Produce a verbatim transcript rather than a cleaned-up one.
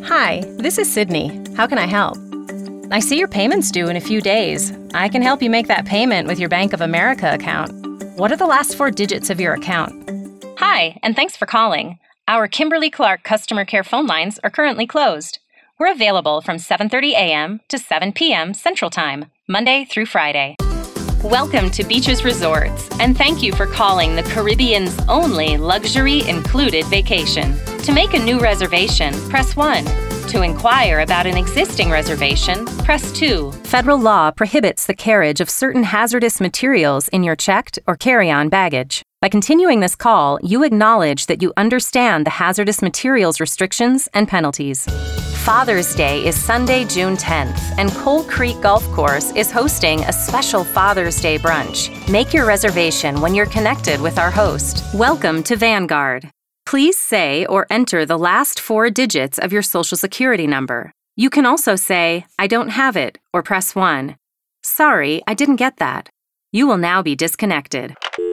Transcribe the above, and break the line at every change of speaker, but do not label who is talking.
Hi, this is Sydney. How can I help? I see your payment's due in a few days. I can help you make that payment with your Bank of America account. What are the last four digits of your account? Hi, and thanks for calling. Our Kimberly-Clark customer care phone lines are currently closed. We're available from seven thirty a.m. to seven p.m. Central Time, Monday through Friday. Welcome to Beaches Resorts, and thank you for calling the Caribbean's only luxury-included vacation. To make a new reservation, press one. To inquire about an existing reservation, press two. Federal law prohibits the carriage of certain hazardous materials in your checked or carry-on baggage. By continuing this call, you acknowledge that you understand the hazardous materials restrictions and penalties. Father's Day is Sunday, June tenth, and Coal Creek Golf Course is hosting a special Father's Day brunch. Make your reservation when you're connected with our host. Welcome to Vanguard. Please say or enter the last four digits of your Social Security number. You can also say, "I don't have it," or press one. Sorry, I didn't get that. You will now be disconnected.